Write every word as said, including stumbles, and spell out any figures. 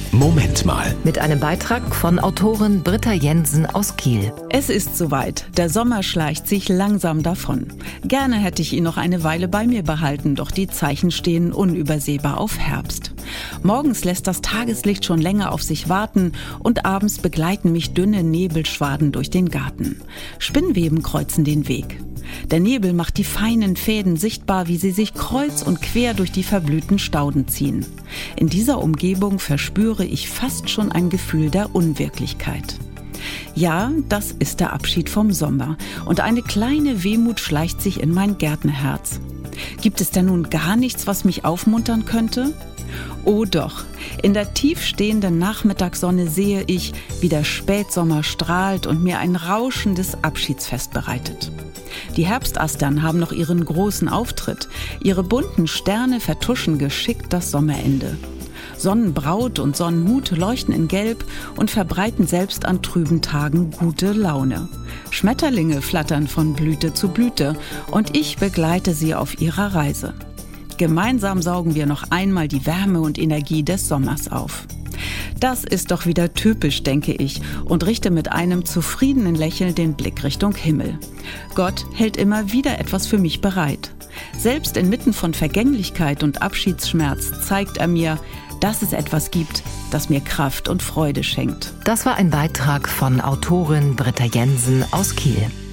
Moment mal. Mit einem Beitrag von Autorin Britta Jensen aus Kiel. Es ist soweit. Der Sommer schleicht sich langsam davon. Gerne hätte ich ihn noch eine Weile bei mir behalten, doch die Zeichen stehen unübersehbar auf Herbst. Morgens lässt das Tageslicht schon länger auf sich warten und abends begleiten mich dünne Nebelschwaden durch den Garten. Spinnweben kreuzen den Weg. Der Nebel macht die feinen Fäden sichtbar, wie sie sich kreuz und quer durch die verblühten Stauden ziehen. In dieser Umgebung verspüre ich fast schon ein Gefühl der Unwirklichkeit. Ja, das ist der Abschied vom Sommer und eine kleine Wehmut schleicht sich in mein Gärtnerherz. Gibt es denn nun gar nichts, was mich aufmuntern könnte? Oh doch, in der tiefstehenden Nachmittagssonne sehe ich, wie der Spätsommer strahlt und mir ein rauschendes Abschiedsfest bereitet. Die Herbstastern haben noch ihren großen Auftritt. Ihre bunten Sterne vertuschen geschickt das Sommerende. Sonnenbraut und Sonnenhut leuchten in Gelb und verbreiten selbst an trüben Tagen gute Laune. Schmetterlinge flattern von Blüte zu Blüte und ich begleite sie auf ihrer Reise. Gemeinsam saugen wir noch einmal die Wärme und Energie des Sommers auf. Das ist doch wieder typisch, denke ich, und richte mit einem zufriedenen Lächeln den Blick Richtung Himmel. Gott hält immer wieder etwas für mich bereit. Selbst inmitten von Vergänglichkeit und Abschiedsschmerz zeigt er mir, dass es etwas gibt, das mir Kraft und Freude schenkt. Das war ein Beitrag von Autorin Britta Jensen aus Kiel.